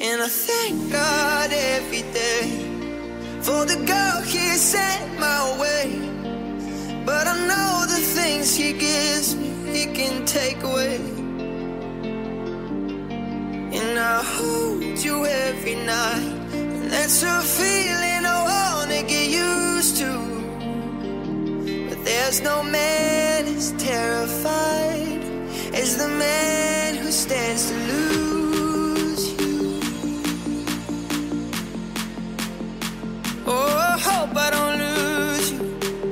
And I thank God every day for the girl He sent my way. But I know the things He gives me, He can take away. And I hold you every night, and that's a feeling I wanna get used to. But there's no man as terrified as the man who stands to lose you. Oh, I hope I don't lose you.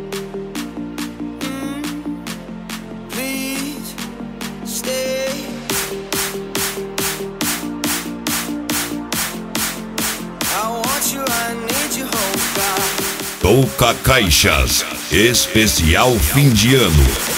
Please stay. I want you, I need you, oh God. Toca Caixas, especial fim de ano.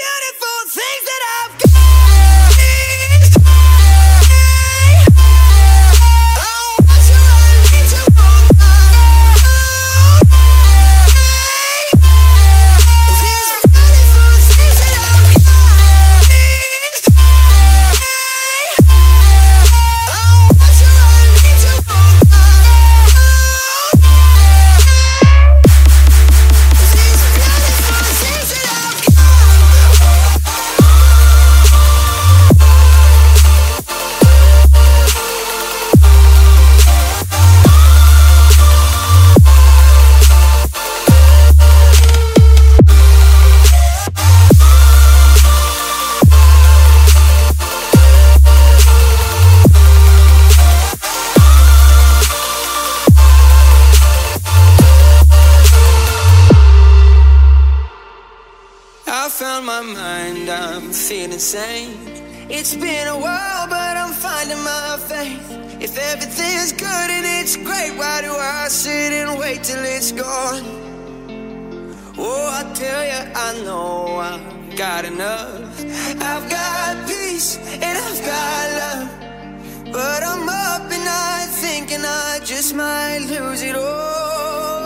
I found my mind, I'm feeling sane. It's been a while, but I'm finding my faith. If everything's good and it's great, why do I sit and wait till it's gone? Oh, I tell you, I know I've got enough. I've got peace and I've got love, but I'm up at night thinking I just might lose it all.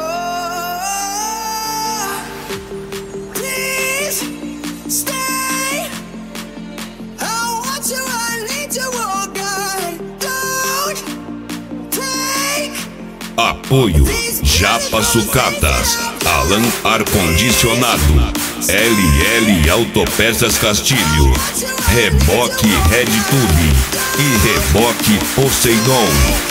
Stay. I want you, I need you, oh God. Don't take. Apoio Japa Sucatas, Alan Ar Condicionado, LL Autopeças Castilho, Reboque Red Tube e Reboque Poseidon.